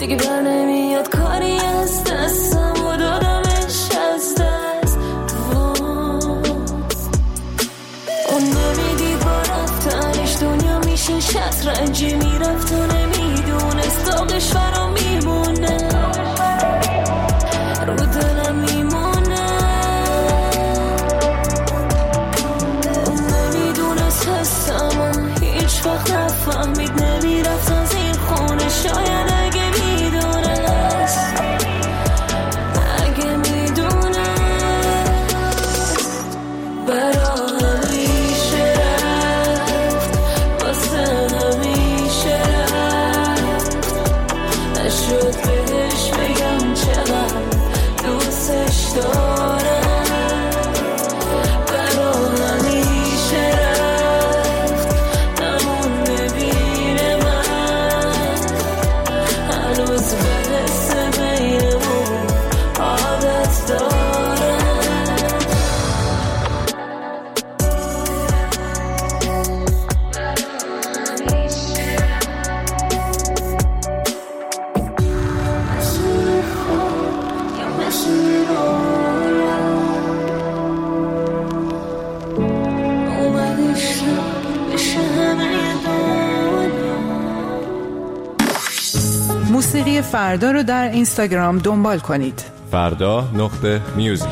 دیگه بر نمیاد کاری از دستم و دادمش از دست. اون نمیدید با رفتنش دنیا میشه شطرنجی، میرفت و نمیدونست داغش برام میمونه، رو دلم میمونه. اون نمیدونست هستم و هیچ وقت نفهمید، نمیرفت از این خونه. شاید اگه میدونست، اگه میدونست برا همیشه رفت، واسه همیشه رفت. نشد بهش بگم چقدر دوستش دارم، برا همیشه رفت. نمونده بین من، هنوز برسه بینمون عادت دارم. موسیقی فردا رو در اینستاگرام دنبال کنید. فردا.music.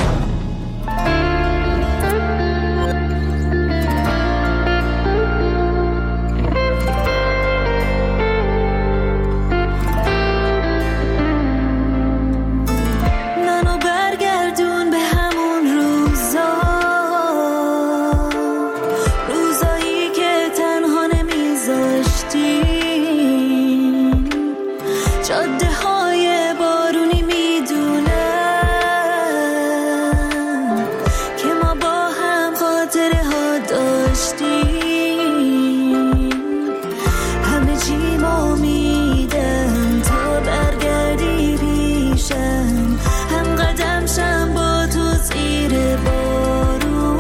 منو برگردون به همون روزایی که تنها نمیذاشتی، جاده های بارونی میدونم که ما با هم خاطره ها داشتیم. همه چی ما میدم تا برگردی پیشم، هم قدم شم با تو زیر بارون،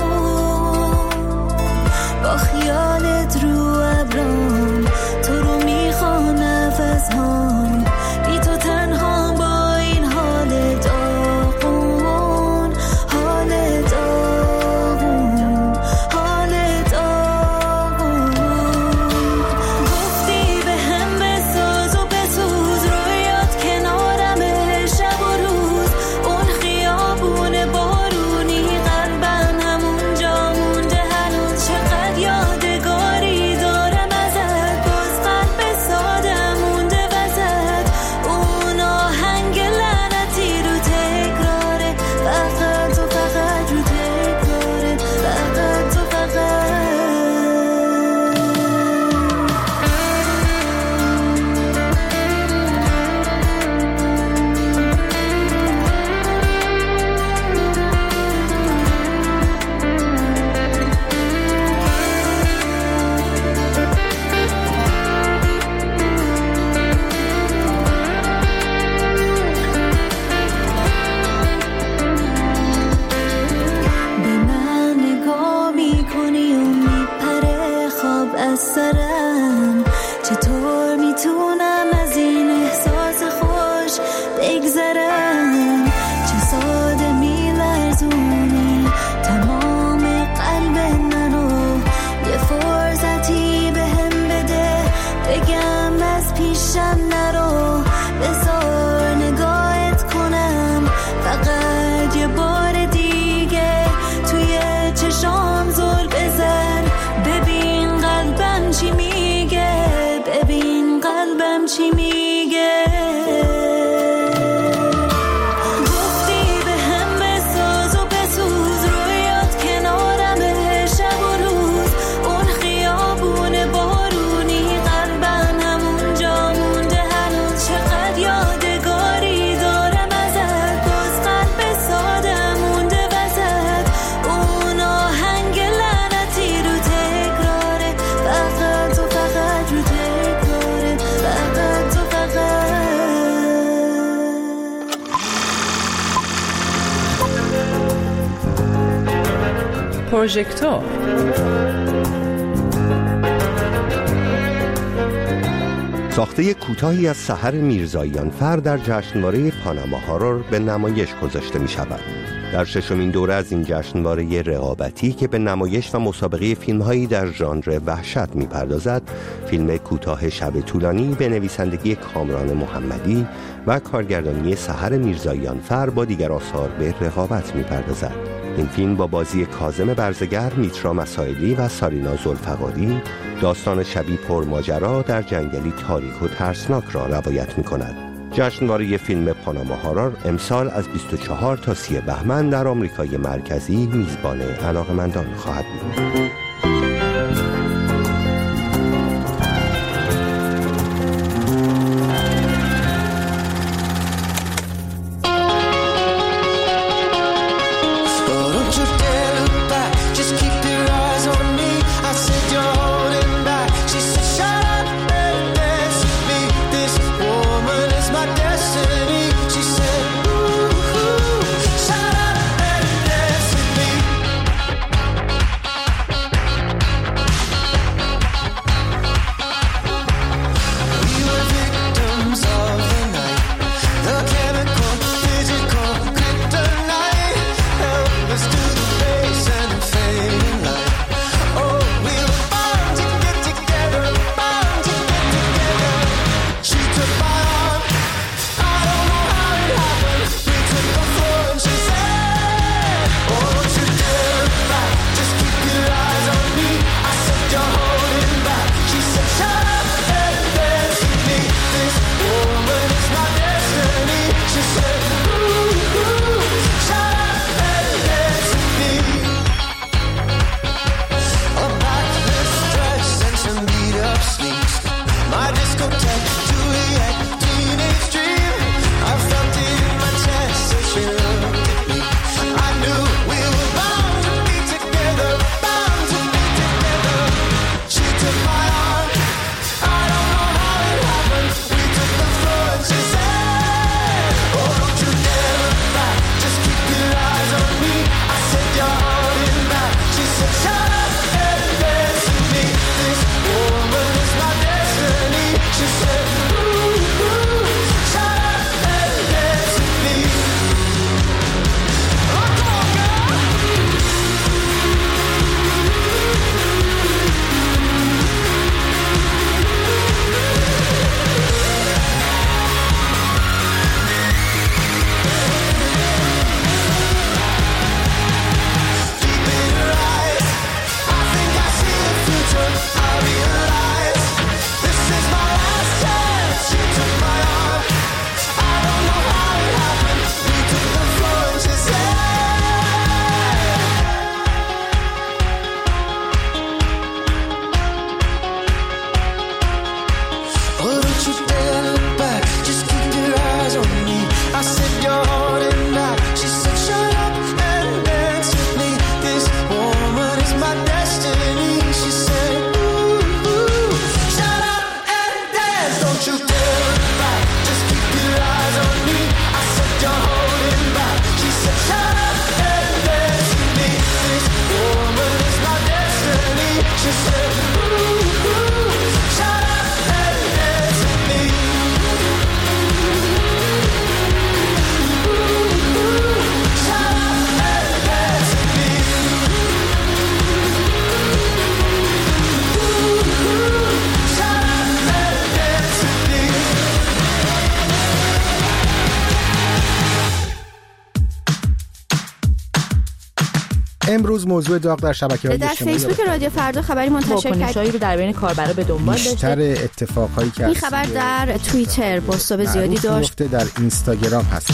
با خیالت رو ابرام تو رو میخوام نفس هام، بی تو تنها با این حال داغون، حال داغون، حال داغون. گفتی به هم بساز و بسوز، رویات کنارمه شب و روز. اون خیابون بارونی قلبم همونجا مونده هنوز، چقدر یادگاری دارم ازت، باز قلب سادم مونده وسط. اون آهنگ لعنتی رو تکراره، فقط و فقط رو تکراره، فقط و فقط. به من نگاه میکنی و میپره خواب از سرم، چطور میتونم از این احساس خوش بگذرم؟ چه ساده میلرزونی تمام قلب منو، یه فرصتی به هم بده بگم از پیشم نرو. بذار نگاهت کنم فقط یه بار دیگه، توی چشام زل بزن، ببین قلبم چی میگه، ببین قلبم چی میگه. گفتی به هم بساز و بسوز، رویات کنارمه شب و روز. اون خیابون بارونی قلبم همونجا مونده هنوز، چقدر یادگاری دارم ازت، باز قلب سادم مونده وسط. اون آهنگ لعنتی رو تکراره، فقط و فقط رو تکراره، فقط و فقط. پروژکتور ساخته کوتاهی از سحر میرزاییان فر در جشنواره پاناما هارور به نمایش گذاشته می شود. در ششمین دوره از این جشنواره رقابتی که به نمایش و مسابقه فیلم‌هایی در ژانر وحشت می‌پردازد، فیلم کوتاه شب طولانی به نویسندگی کامران محمدی و کارگردانی سحر میرزاییان فر با دیگر آثار به رقابت می‌پردازد. این فیلم با بازی کاظم برزگر، میترا مسائلی و سارینا ذوالفقاری داستان شبی پرماجرا در جنگلی تاریک و ترسناک را روایت می‌کند. جشنواره فیلم پاناما هارور امسال از 24 تا 30 بهمن در آمریکای مرکزی میزبان علاقه‌مندان خواهد بود. امروز موضوع داغ در شبکه‌های اجتماعی در فیسبوک رادیو فردا خبری منتشر کرد. واکنش‌هایی رو در بین کاربرا به دنبال داشته. بیشتر اتفاقایی که این خبر در توییتر پست‌های زیادی داشت. در اینستاگرام هست.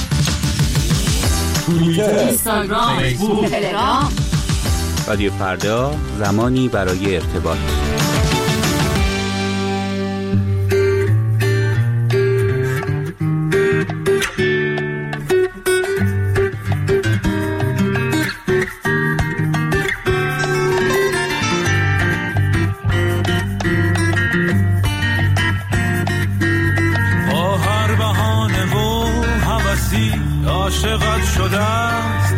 توییتر، اینستاگرام، فیسبوک، تلگرام. رادیو فردا، زمانی برای ارتباط. عاشقت شده است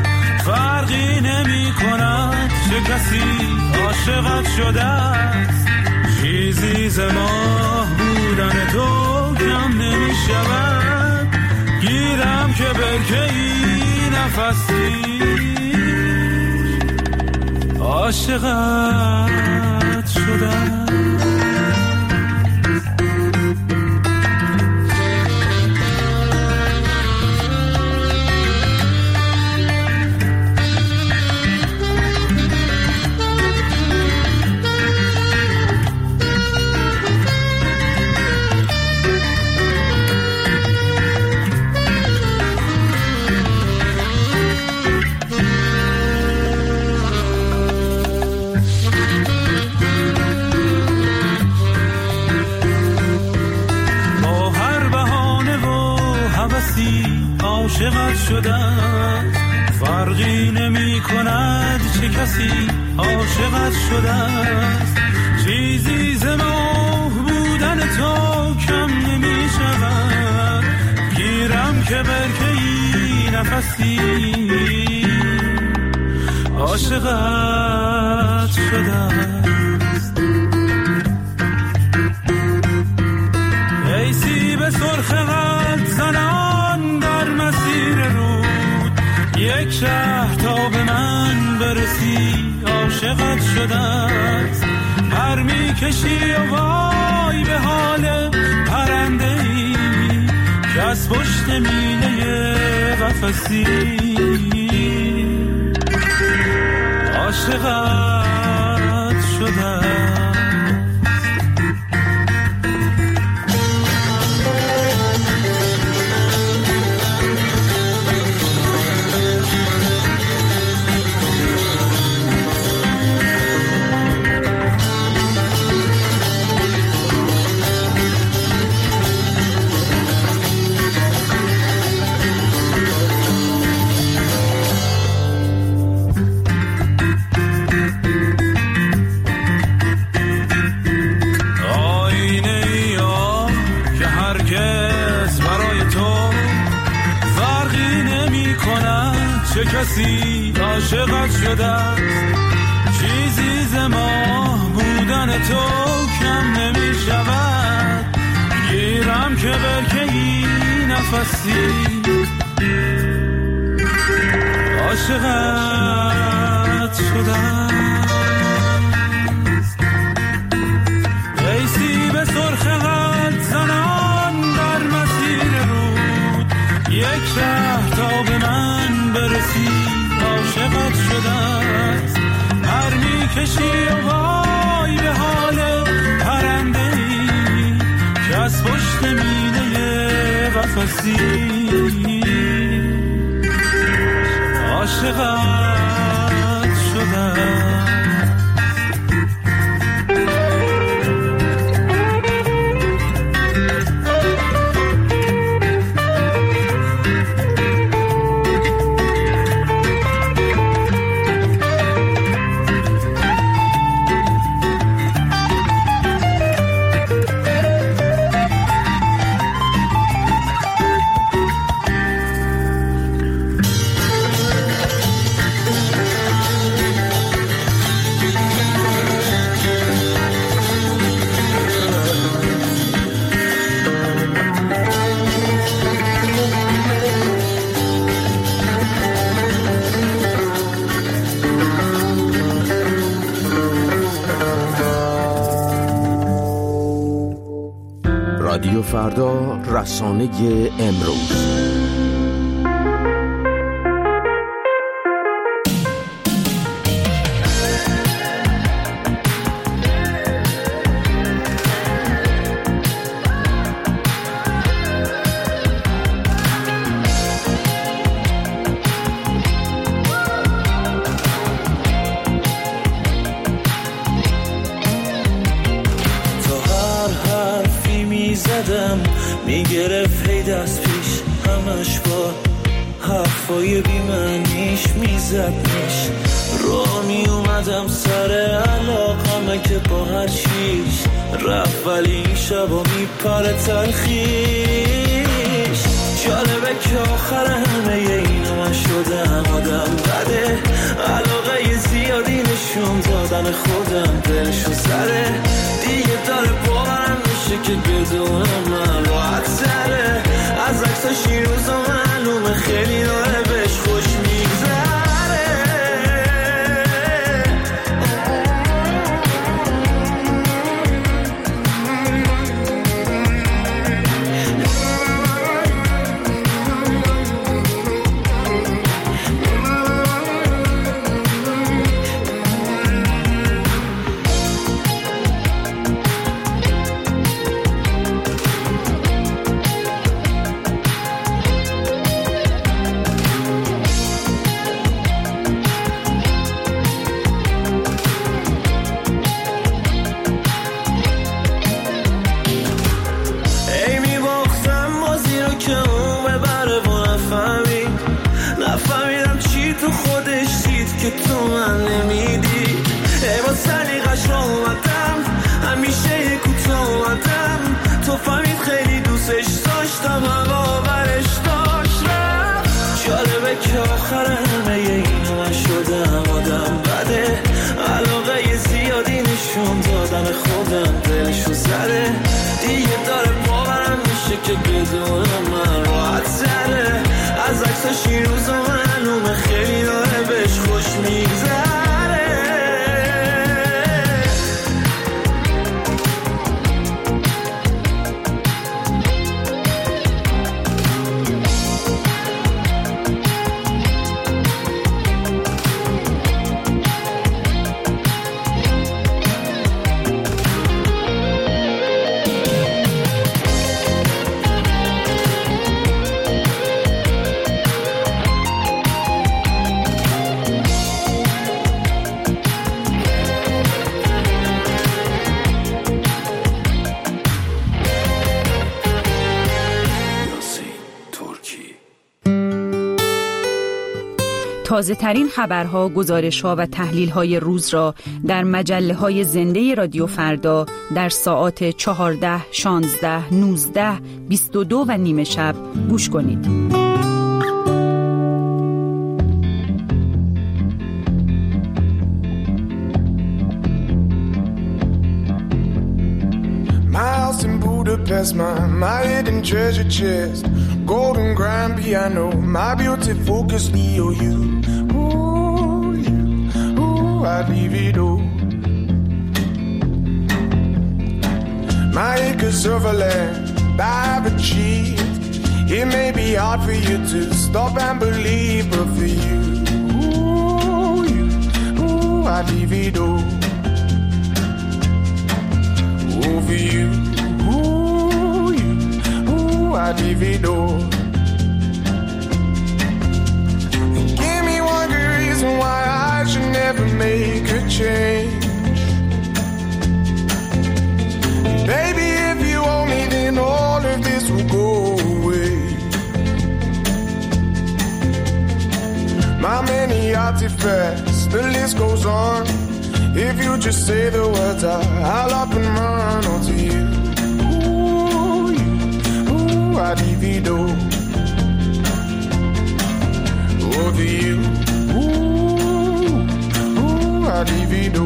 فرقی نمی کند چه کسی عاشقت شده است چیزی ز ماه بودن تو کم نمی شود. گیرم که برکه ای نفسی عاشقت شدم. عاشقت شدم، فرقی نمی کند چه کسی عاشقت شدم. چیزی ز ماه بودن تو کم نمی شود. گیرم که برکه ای نفسی عاشقت شدم. ای سیب سرخ قلب زنان در مسیر رود، یک شهر تا به من برسی عاشقت شده است. پر می کشی و وای به حال پرنده ای که از پشت مینه قفسی عاشقت شده است. چه کسی عاشقت شده است. چیزی ز ماه بودن تو کم نمی شود. گیرم که برکه ای نفسی عاشقت شده است. ای سیب سرخ قلب زنان در مسیر رود، یک شهر تا به من برسی عاشقت شده است. هر می کشی و وای به حال پرنده ای که از پشت مینه قفسی عاشقت شده است. رادیو فردا، رسانه امروز. میگرفت هی دست پیش همش با حرفای بیمعنیش میزدنش. رو میومدم سر علاقمه که با هر چیش رفت، ولی این شبا میپره تلخیش. جالبه که آخر همه اینا من شدم آدم بده، علاقه زیادی نشون دادن خودم دلشو سره دیگه که بدون من راحت تره. از عکساش این روزا معلومه خیلی داره بهش خوش میگذره. که تو من نمیدی ای با سلیقش رو اومدم همیشه کوتاه اومدم تو فهمید خیلی دوستش داشتم اما برش داشتم. جالبه که آخر همه اینو من شدم آدم بده علاقه زیادی نشون دادن خودم دلشو زده دیگه داره باورم میشه که بدون من راحت تره. از عکساش این روزا معلومه خیلی داره بهش خوش میگذره. تازه ترین خبرها، گزارش‌ها و تحلیل‌های روز را در مجله‌های زنده رادیو فردا در ساعات 14, 16, 19, 22 و نیم شب گوش کنید. Budapest, my hidden treasure chest, golden grand piano, my beauty focus EOU. Ooh, you, ooh, I'd leave it all. My acres of land I've achieved. It may be hard for you to stop and believe, but for you, ooh, I'd leave it all. Ooh, for you. I divido. Give me one good reason why I should never make a change. Baby, if you owe me, then all of this will go away. My many artifacts, the list goes on. If you just say the words, I'll up and run onto you. I divido over you. Ooh, I divido.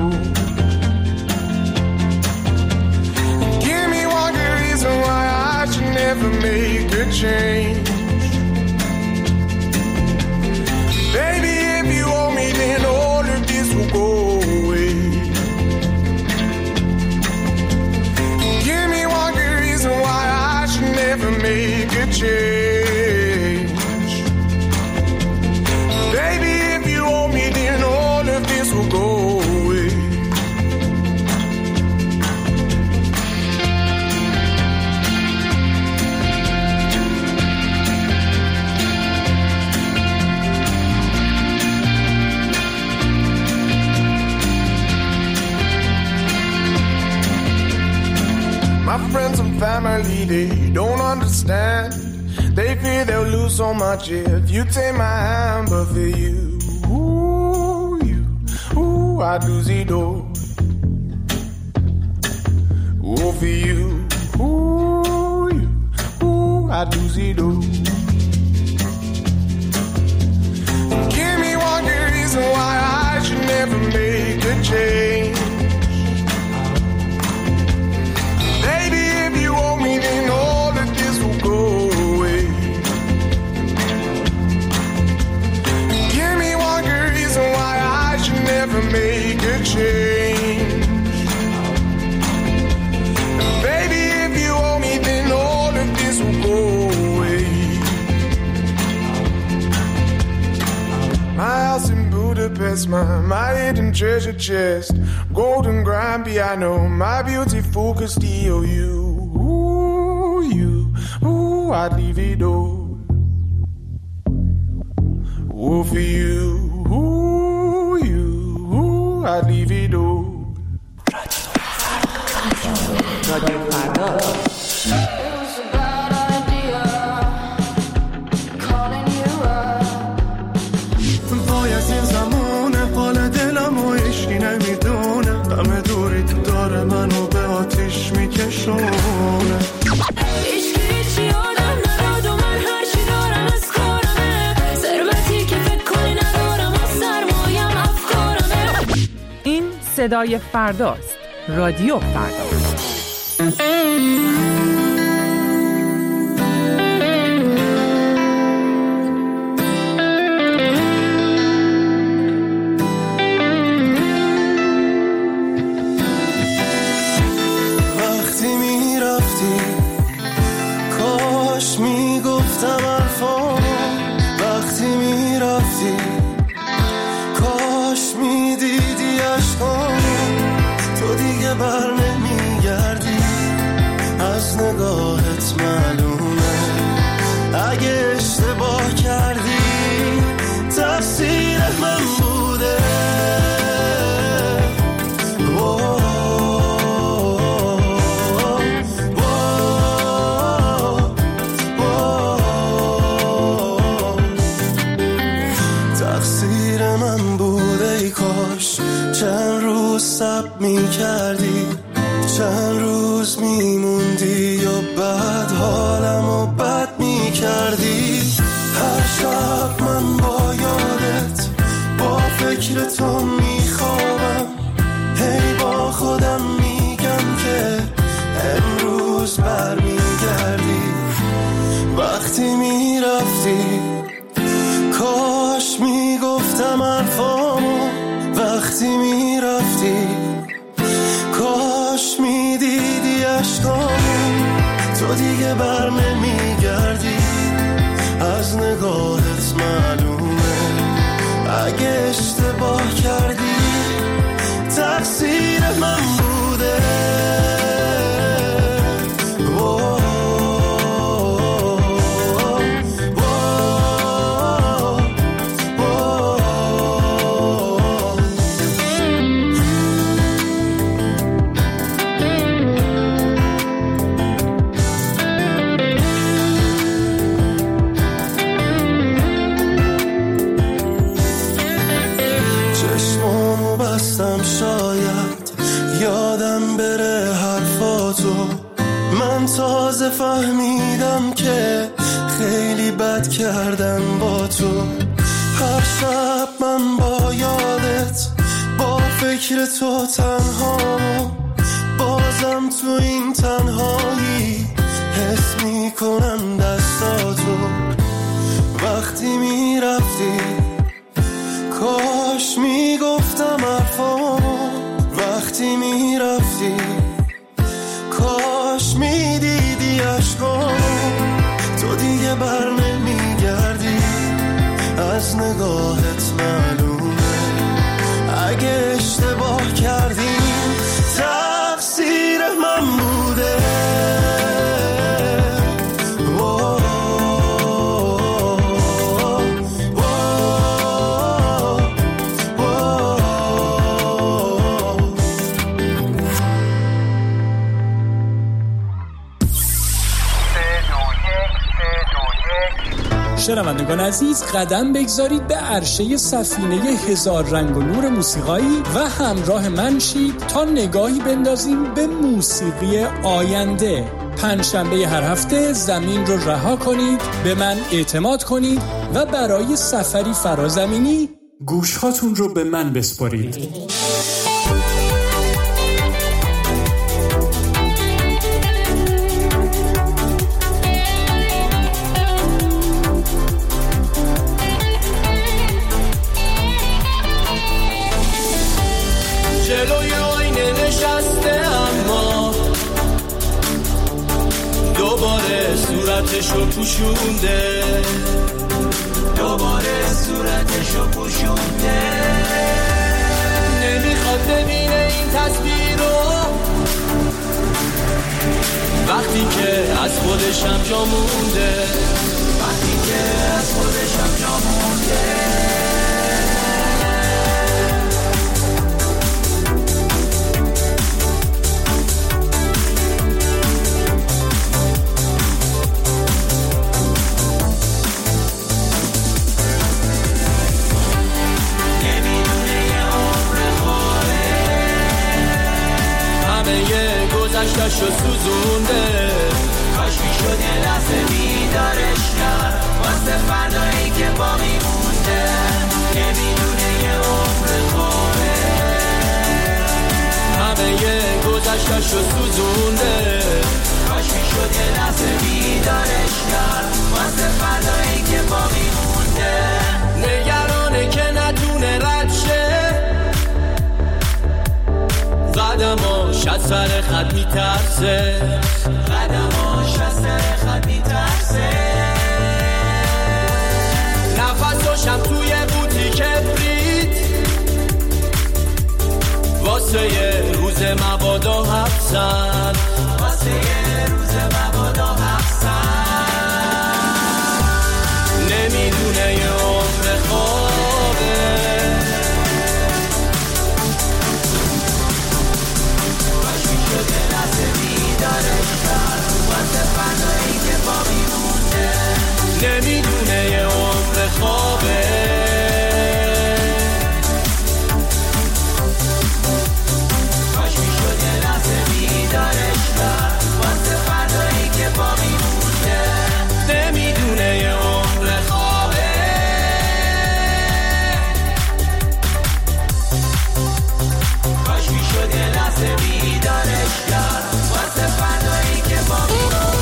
Give me one good reason why I should never make a change. Baby, if you owe me, then all of this will go away. Give me one good reason why I should never make a change. Baby, if you owe me, then all of this will go away. My friends and family, they don't understand. They fear they'll lose so much if you take my hand. But for you, I do zido. Oh, for you, I do zido. Give me one good reason why I should never make a change. Baby, if you house in Budapest, my hidden treasure chest, golden grand piano, my beautiful Castillo. Ooh, I'd leave it all. Oh, for you, ooh, I'd leave it all. رادیو فردا. وای از این زمونه حال دلم و عشقی نمیدونه، همه دوری تو داره منو به آتیش میکشونه. صدای فرداست. رادیو فردا. وقتی میرفتی کاش میگفتم حرفامو، وقتی میرفتی کاش میدیدی عشقامو، تو دیگه بر نمیگردی، از نگاهت معلومه اگه اشتباه کردی تقصیر من بوده. تقصیر من بوده، ای کاش چند روز صبر می‌کردی، چند روز میموندی یا بعد حالمو بد می‌کردی. هر شب من با یادت با فکر تو میخوابم، هی با خودم میگم که امروز برمیگردی. وقتی میرفتی کاش میگفتم حرفامو، وقتی میرفتی کاش میدیدی عشقامو، تو دیگه بر نمیگردی، از نگاهت معلومه اگه اشتباه کردی تقصیر من بوده. شاید یادم بره حرفاتو، من تازه فهمیدم که خیلی بد کردم با تو. هر شب من با یادت با فکر تو تنهامو، بازم تو این تنهایی حس میکنم دستاتو. وقتی میرفتی کاش میگفتم حرفامو، وقتی میرفتی کاش میدیدی عشقامو، تو دیگه بر نمیگردی، از نگاهت معلومه اگه اشتباه کردیم تقصیر من بوده. شنوندگان عزیز، قدم بگذارید به عرشه سفینه هزار رنگ و نور موسیقایی و همراه من شید تا نگاهی بندازیم به موسیقی آینده. پنجشنبه هر هفته زمین رو رها کنید، به من اعتماد کنید و برای سفری فرازمینی گوشهاتون رو به من بسپارید. جلوی آینه نشسته اما دوباره صورتشو پوشونده، دوباره صورتشو خودشو پوشونده. نمیخواد ببینه این تصویر رو وقتی که از خودشم جا مونده، وقتی که از خودشم جا مونده. گذشتشو سوزونده، کاش میشد یه لحظه بیدارش کرد واسه فردایی که باقی مونده. نمیدونه یه عمر خوره، همه یه گذشتشو سوزونده، کاش میشد یه لحظه بیدارش کرد واسه فردایی که باقی مونده. نگرانه که نتونه رد شه، قدماش از سر خط میترسه، قدماش از سر خط میترسه. نفساشم توی بوتی کبریت واسه یه روز مبادا حبسن، واسه یه روز مبادا حبسن. نمیدونه یه عمر خوابه، نمیدونه یه عمر خوابه. کاش میشد یه لحظه بیدارش کرد واسه فردایی که باقی مونده. نمیدونه یه عمر خوابه. کاش میشد یه لحظه بیدارش کرد واسه فردایی که باقی مونده.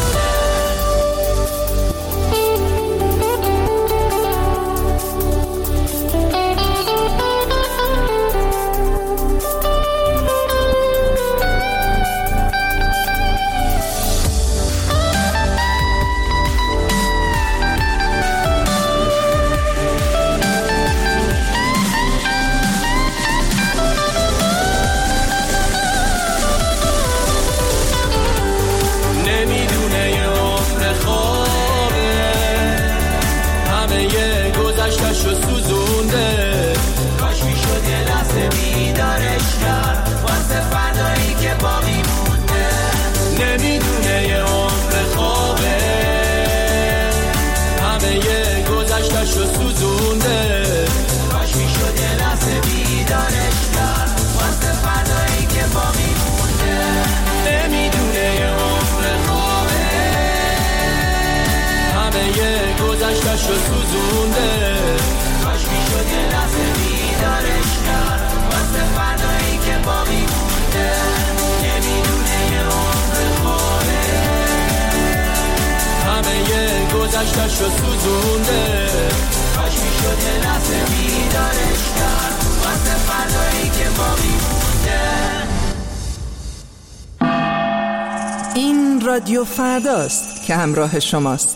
گذشتشو سوزونده، کاش میشد یه لحظه بیدارش کرد واسه فردایی که باقی مونده. نمیدونه یه عمر خوره، همه یه گذشتشو سوزونده، کاش میشد یه لحظه بیدارش کرد واسه فردایی که باقی مونده. این رادیو فرداست که همراه شماست.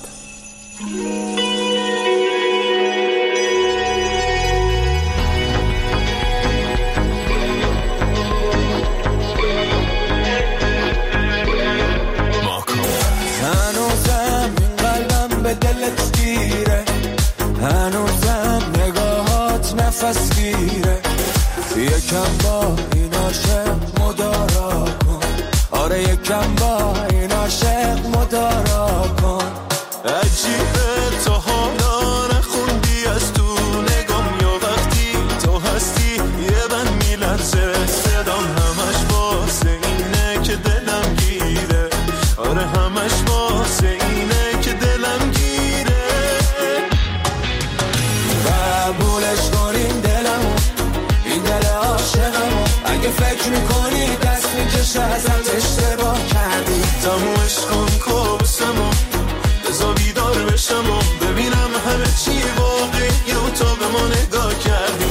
هنوزم این قلبم به دلت گیره، هنوزم نگاهات نفس گیره. یکم با این عاشق مدارا کن، آره یکم با این عاشق مدارا کن. عجیبه تو حالا نخوندی از تو نگام، یا وقتی تو هستی یه بند میلرزه صدام. همش واسه اینه که دلم گیره، آره همش واسه اینه که دلم گیره. قبولش کنین دلمو، این دل عاشقمو. اگه فکر میکنی دست میکشه ازت اشتباه کردی. تمومش کن کابوسمو، بذار بیدار بشم و ببینم همه چی واقعیه و تا به ما نگاه کردی.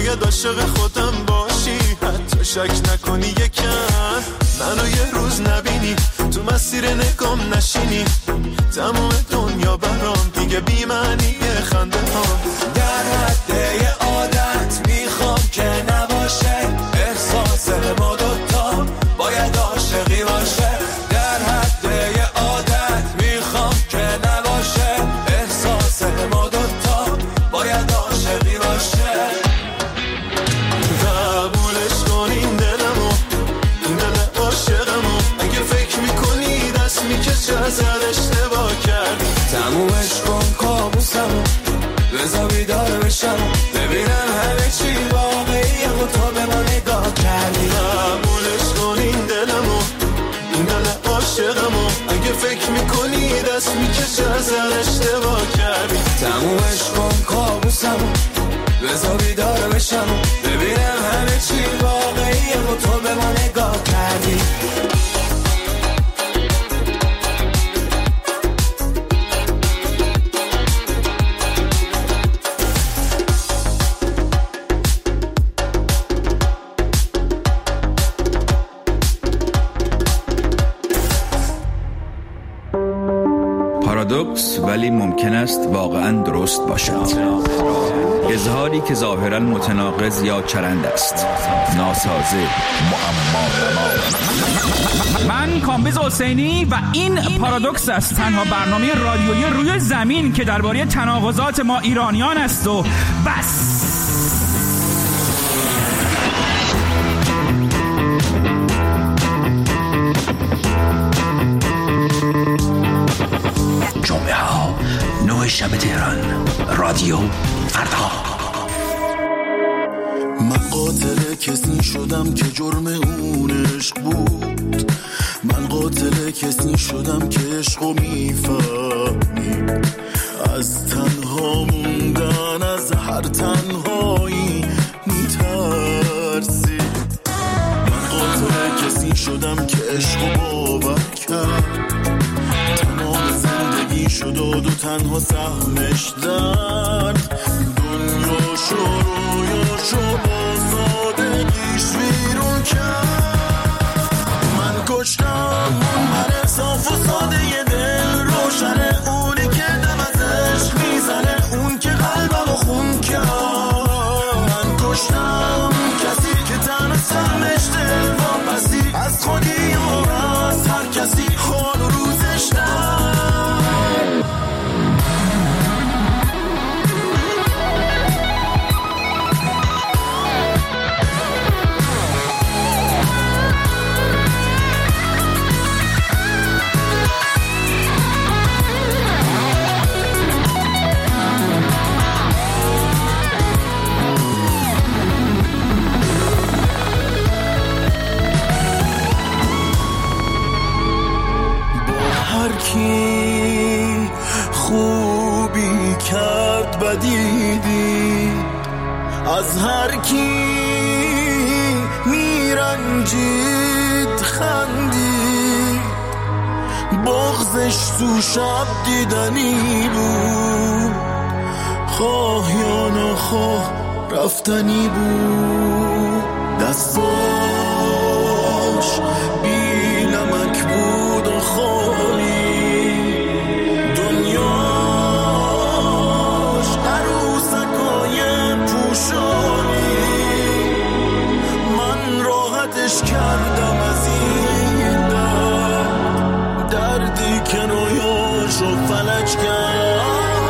باید عاشق خودم باشی، حتی شک نکنی یکم منو یه روز نبینی، تو مسیر نگام نشینی، تمام دنیا برام دیگه بی معنیه خنده ها. در حد یه عادت میخوام که نباشه، احساس ما دوتا باید عاشقی باشه. در حد یه عادت میخوام که نباشه، احساس ما دوتا باید عاشقی باشه. قبولش کن این دلمو، این دل عاشقمو، اگه فکر میکنی دست میکشه ازت اشتباه کردی. تمومش کن کابوسمو، بذار بیدار بشم، ببینم همه چی واقعیه و تو به ما نگاه کردی. قبولش کن این دلمو، این دل عاشقمو، اگه فکر میکنی دست میکشه ازت اشتباه کردی. تمومش کن کابوسمو، بذار بیدار بشم، ببینم همه چی واقعیه و تو به ما نگاه کردی. پارادوکس ولی ممکن است واقعا درست باشد. اظهاری که ظاهرا متناقض یا چرند است، ناسازه، معما. من کامبیز حسینی و این پارادوکس است، تنها برنامه رادیویی روی زمین که درباره تناقضات ما ایرانیان است و بس. جمعه ها 9 شب تهران، رادیو فردا. من قاتل کسی شدم که جرم اون عشق بود، من قاتل کسی شدم که عشقو میفهمید، از تنها موندن از هر تنهایی میترسید. من قاتل کسی شدم که عشقو باور کرد، تمام زندگی شد و دو تنها سهمش درد، دنیا رویاشو با سادگیش ویرون کرد. من کشتم من صاف و ساده یه دل روشنه، اونی که دم از عشق میزنه، اون که قلبمو خون کرد. من کشتم کسی که تن سهمش دل واپسی، از خودی و از هر کسی حال و روزش در. کی خوبی کرد بدیدی، از هر کی میرنجید خندید، بغضش تو شب دیدنی بود، خواه یا نخواه رفتنی بود. دستاش بی نمک بود و خالی، دنیاش عروسکای پوشانی. من راحتش کردم از این دردی که رویاشو فلج کرد.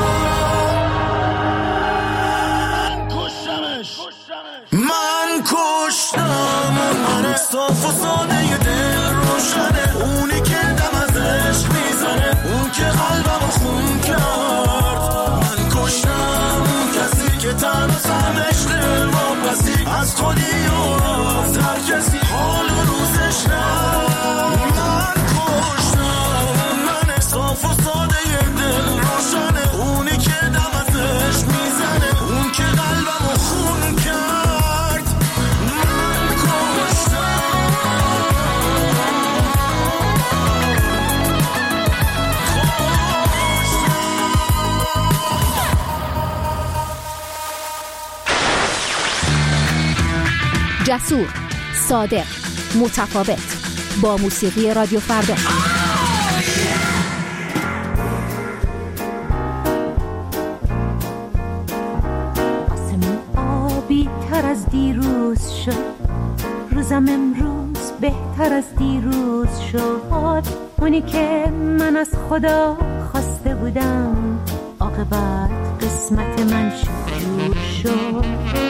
من کشتم من صاف و ساده یه دل روشنه، اونی که دم از عشق میزنه، اون که قلبمو خون کرد. من کشتم کسی که تن سهمش دل واپسی، از خودی و از هر کسی حال و روزش رفت. من کشتم من صاف و ساده یه دل روشنه، اونی که دم از عشق میزنه، اون که قلبمو خون کرد. من کشتم جسور، صادق، متفاوت. با موسیقی رادیو فردا. آسمون آبی تر از دیروز شد، روزم امروز بهتر از دیروز شد. اونی که من از خدا خواسته بودم عاقبت قسمت من شروع شد.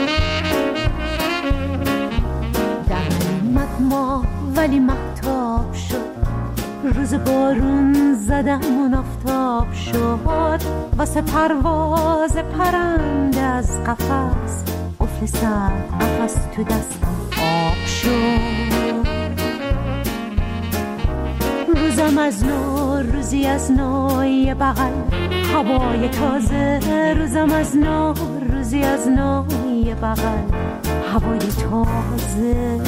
در اومد ما ولی مهتاب شد، روز بارون زدمون آفتاب شد. واسه پرواز پرنده از قفس، قفل سر قفس تو دستم آب شد. روزم از نو، روزی از نو، یه بغل هوای تازه. روزم از نو، روزی از نو، یه بغل هوای تازه.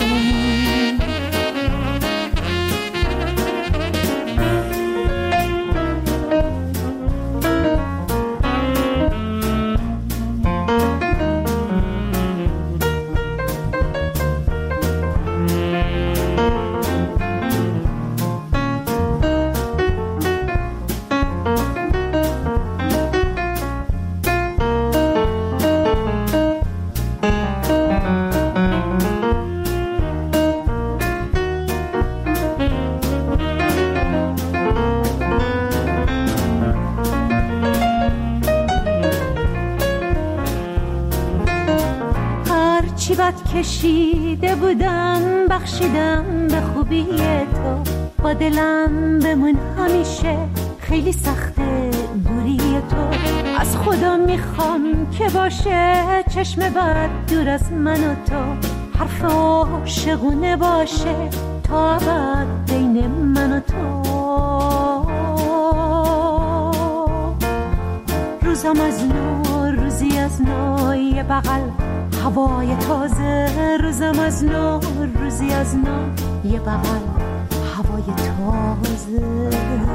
کشیده بودم بخشیدم به خوبی تو، با دلم بمون همیشه، خیلی سخته دوری تو. از خدا میخوام که باشه چشم بد دور از من و تو، حرف عاشقونه باشه تا ابد بین من و تو. روزم از نو، روزی از نو، یه بغل هوای تازه. روزم از نو، روزی از نو، یه بغل هوای تازه.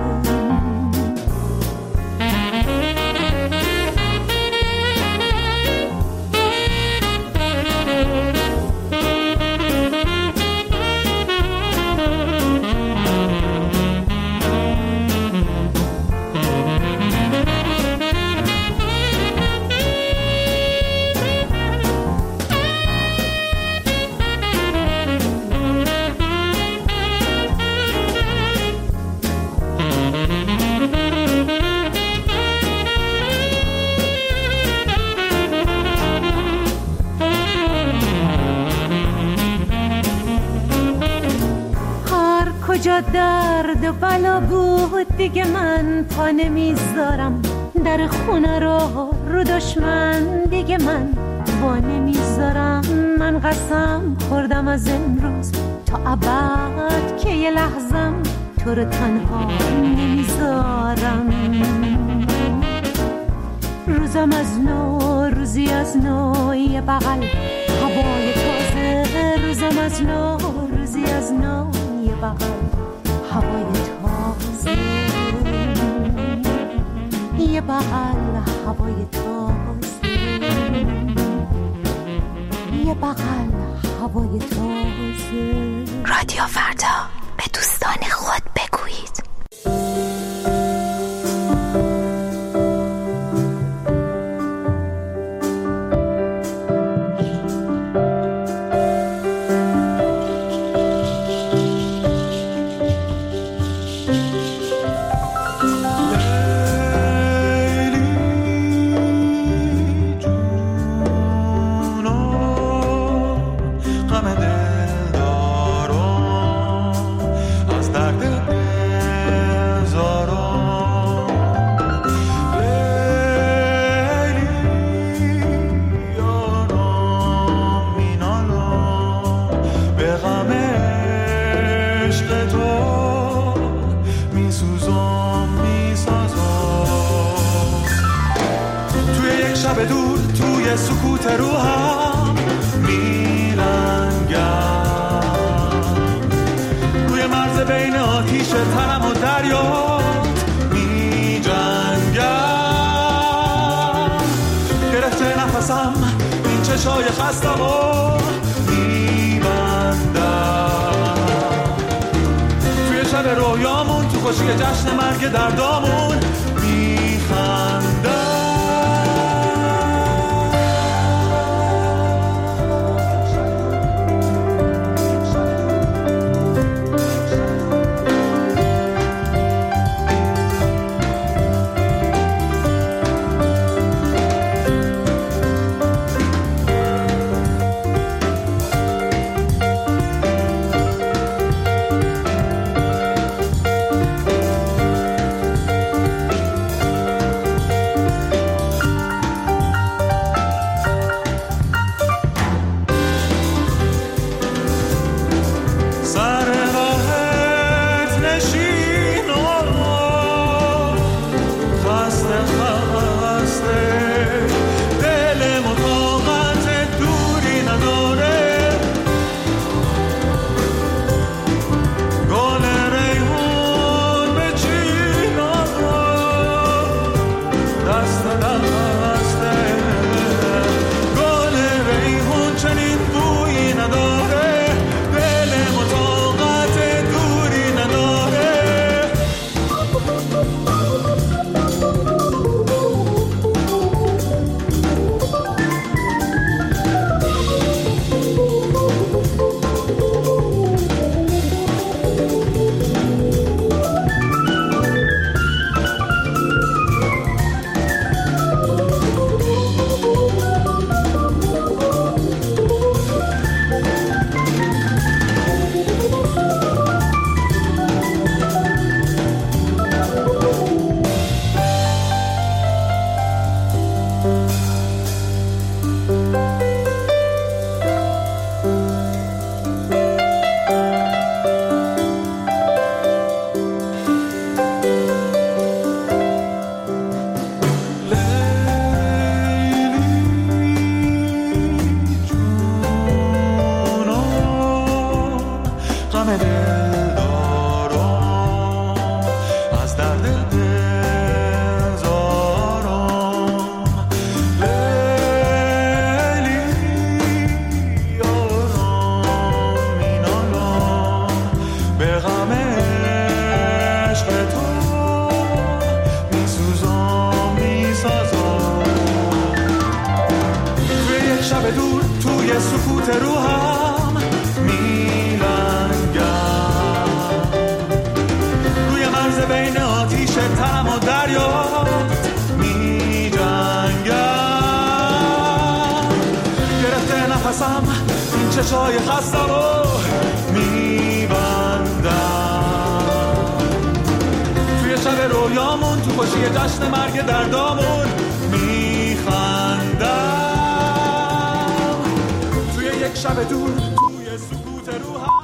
کجا درد و بلا بود دیگه من پا نمیذارم، در خونه رو دشمن دیگه من وا نمیذارم. من قسم خوردم از امروز تا ابد که یه لحظم تو رو تنها نمیذارم. روزم از نو، روزی از نو، یه بغل هوای تازه. روزم از نو، روزی از نو، یه بغل هوای تازه. یه بغل هوای تازه، یه بغل هوای تازه. رادیو فردا، به دوستان خود بگویید. سکوت روحم میلنگم، روی مرز بین آتیش تنم و دریات میجنگم. گرفته نفسم این چشای خستم و میلنگم، خوشی جشن مرگ دردامون میخندن. این چشای خستم و میبندم توی شب رویامون، تو خوشی جشن مرگ دردامون میخندم توی یک شب دور توی سکوت روحم.